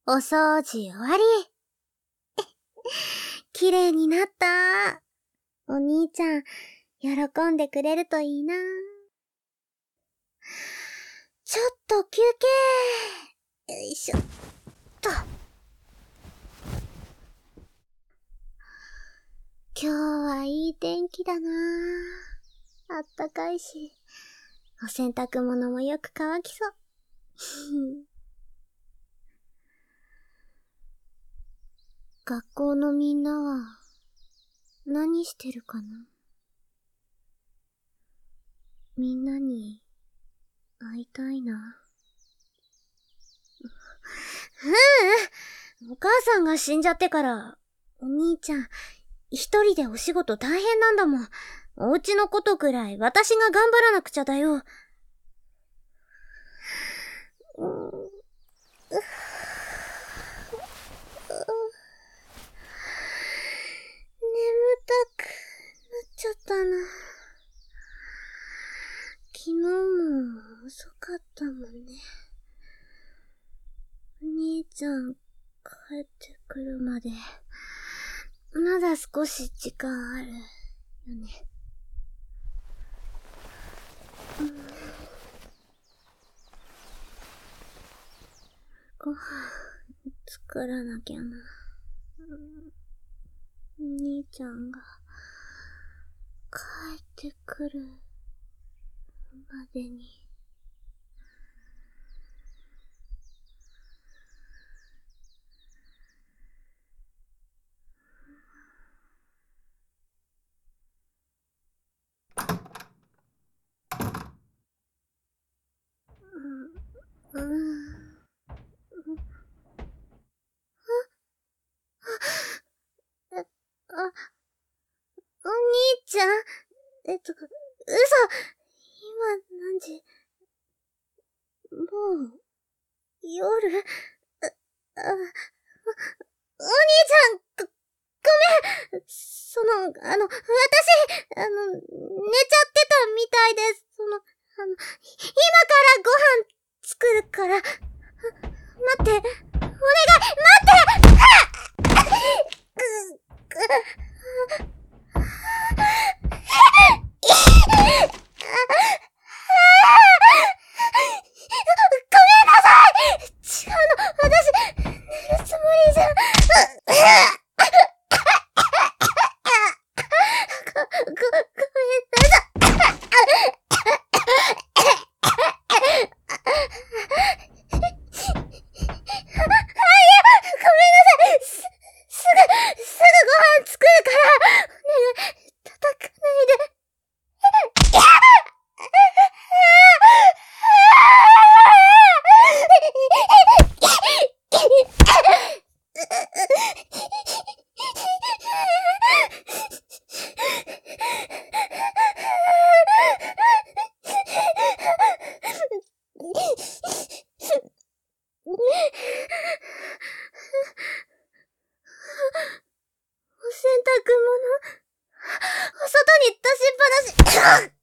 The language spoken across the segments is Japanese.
お掃除終わり。綺麗になった。お兄ちゃん、喜んでくれるといいな。ちょっと休憩。よいしょっと。今日はいい天気だな。あったかいし、お洗濯物もよく乾きそう。学校のみんなは何してるかな。みんなに会いたいな。お母さんが死んじゃってからお兄ちゃん一人でお仕事大変なんだもん。お家のことくらい私が頑張らなくちゃだよ。眠たくなっちゃったな。昨日も遅かったもんね。お兄ちゃん帰ってくるまでまだ少し時間あるよね。ご飯作らなきゃな。お兄ちゃんが帰ってくるまでに。お兄ちゃん嘘。今何時？もう夜。お兄ちゃん、ごめん。私、寝ちゃってたみたいです。今からご飯作るから。待って、お願い、待ってごめんなさい。違うの、私、寝るつもりじゃ。ごめんなさい。すぐご飯作るから、お願い、叩かないで。お洗濯物、お外に出しっぱなし。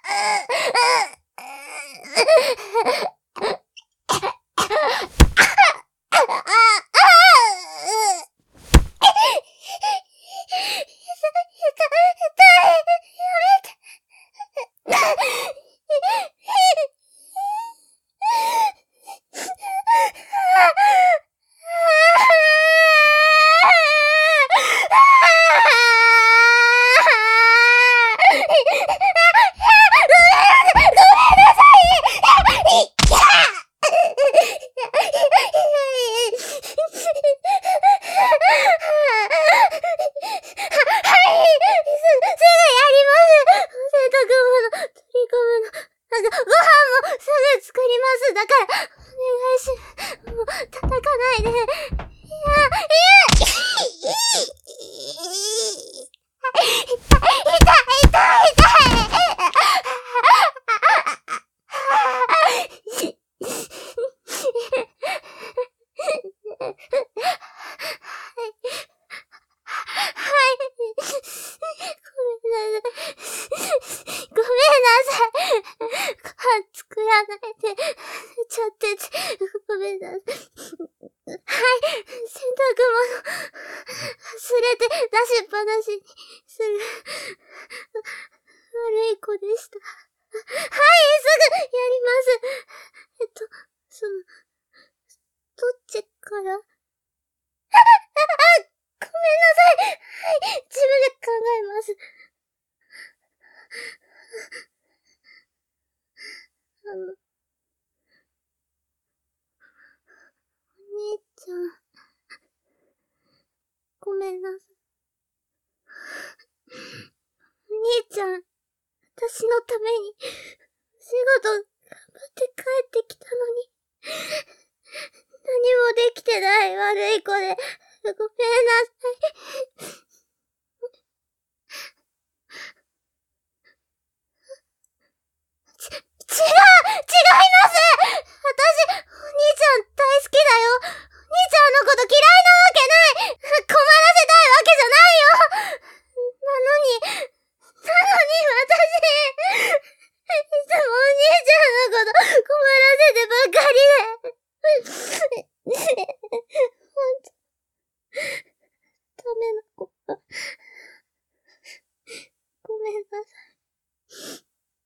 だから、お願いし、もう、叩かないで。ごめんなさい。ご飯作らないで、寝ちゃってて。 ごめんなさい。はい、洗濯物、忘れて出しっぱなしにする、悪い子でした。はい、すぐやります。どっちから、ごめんなさい。はい、自分で考えます。お兄ちゃん、ごめんなさい。お兄ちゃん、私のために、仕事頑張って帰ってきたのに、何もできてない悪い子で、ごめんなさい。違います！私、お兄ちゃん大好きだよ。お兄ちゃんのこと嫌いなわけない。困らせたいわけじゃないよ。なのに私、いつもお兄ちゃんのこと困らせてばっかりで。ほんと、ダメな子。ごめんなさい。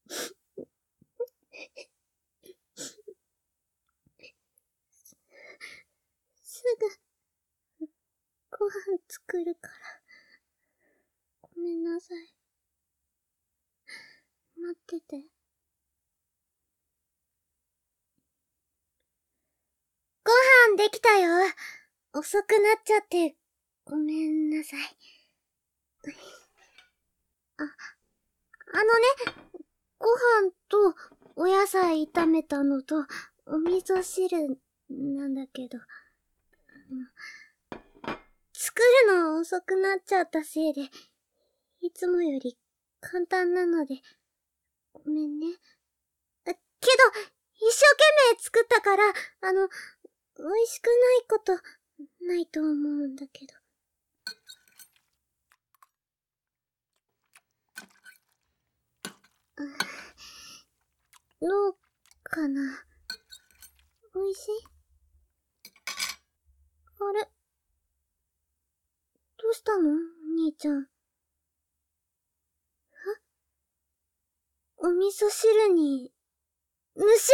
すぐ、ご飯作るから。ごめんなさい。待ってて。ご飯できたよ。遅くなっちゃって、ごめんなさい。ご飯とお野菜炒めたのとお味噌汁なんだけど、作るの遅くなっちゃったせいで、いつもより簡単なので、ごめんね。けど、一生懸命作ったから、美味しくないことないと思うんだけど。どうかな。美味しい？あれ？どうしたの？お兄ちゃん。お味噌汁に、虫？嘘！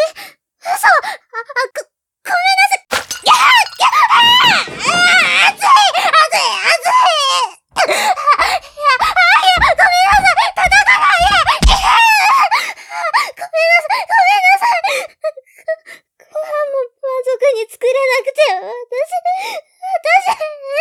ごめんなさい！ぎゃー！ぎゃー！熱い！ごめんなさい！叩かないで！ごめんなさい！ご飯も満足に作れなくて、私、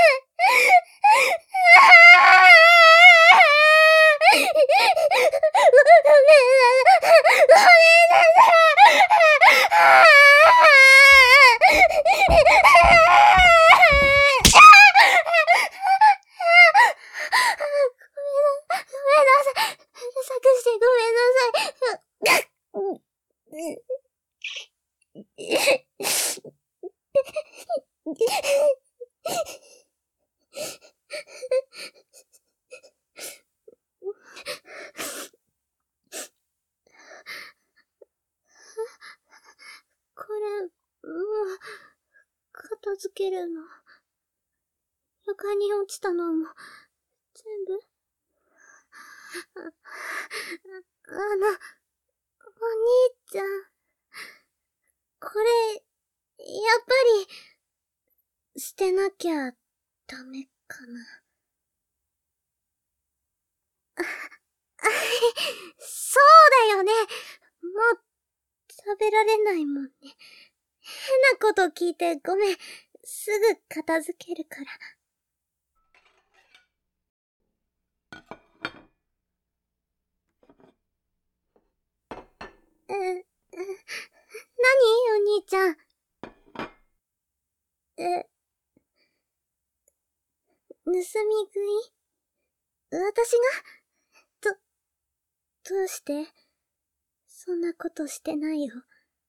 これ、もう、片付けるの。床に落ちたのも、全部。お兄ちゃん。これ、やっぱり、捨てなきゃ、ダメかな。そうだよね。もう、食べられないもんね。変なこと聞いてごめん。すぐ片付けるから。何？お兄ちゃん。盗み食い？私が？どうして？そんなことしてないよ。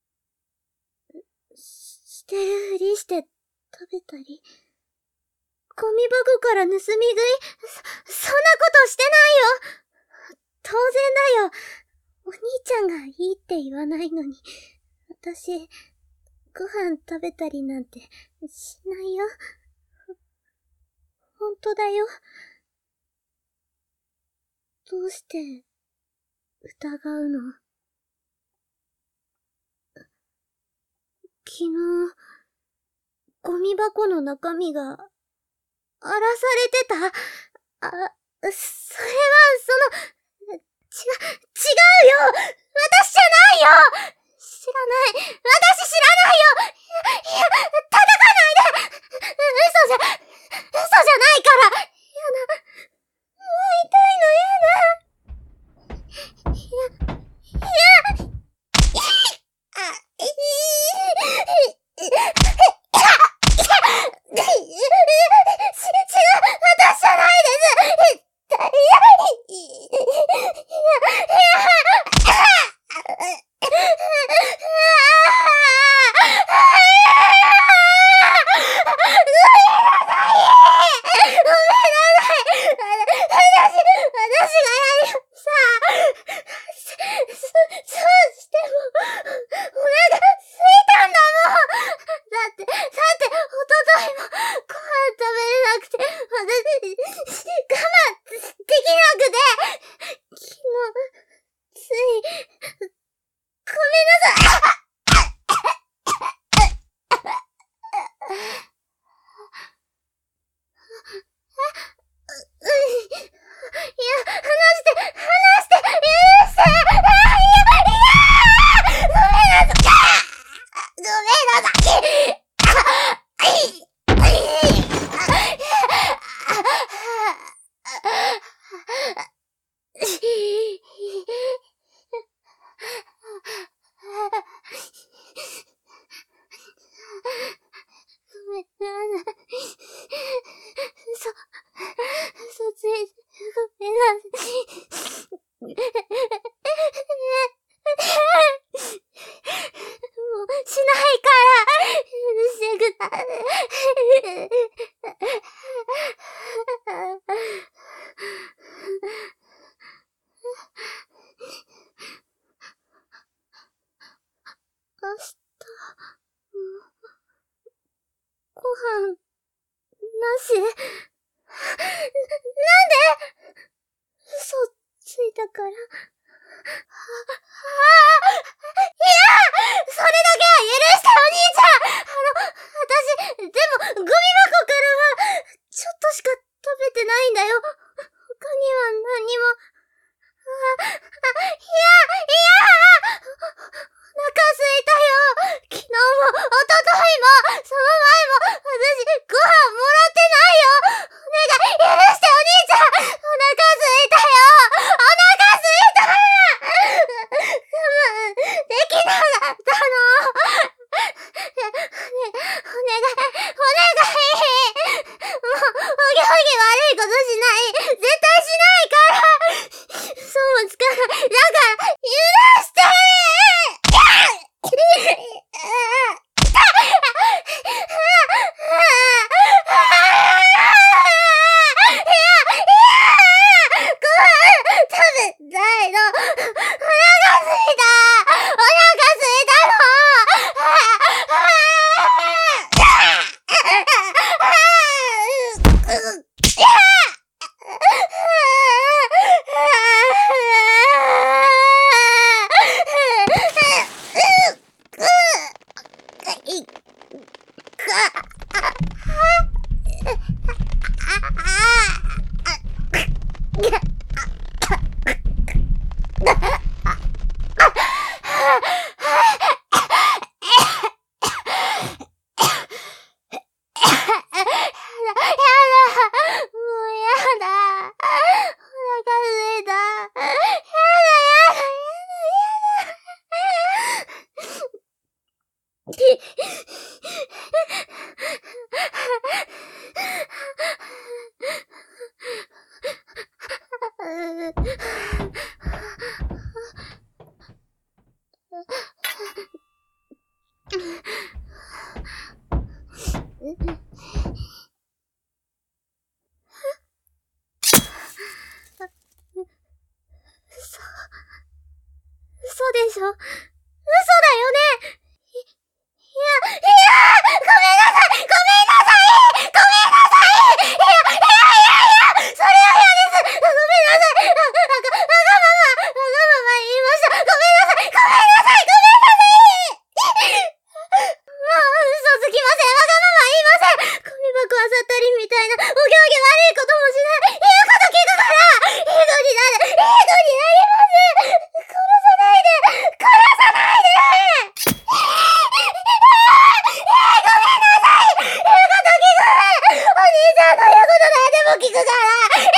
捨てるふりして食べたり。ゴミ箱から盗み食い？そんなことしてないよ。当然だよ。お兄ちゃんがいいって言わないのに。私、 ご飯食べたりなんてしないよ。ほんとだよ。どうして疑うの？昨日、ゴミ箱の中身が荒らされてた？それは、違うよ！私じゃないよ！知らない。私知らないよ！いや、叩かないで！嘘じゃないから！やだ。もう痛いのやだ。私じゃないです。嘘ついてごめんなさい。もうしないから許してください。明日、ご飯、なし？なんで？嘘ついたから。それだけは許してお兄ちゃん！私、でも、ゴミ箱からは、ちょっとしか食べてないんだよ。他には何も。お腹すいたよ。昨日も、一昨日も、その前も、私、ご飯もらってないよ。お願い、許してお兄ちゃん。お腹すいたよ。お腹すいた。我慢できなかったの。お願い。もう、おぎょうぎ悪いことしない。絶対しないから。そうもつかない。だから、許して。嘘でしょ？嘘だよね？いや、 きません。わがまま言いません。ゴミ箱あさったりみたいな、お行儀悪いこともしない。言うこと聞くから、いい子になる。いい子になります。殺さないで。殺さないで。ごめんなさい。言うこと聞く。お兄ちゃんの言うこと何でも聞くから。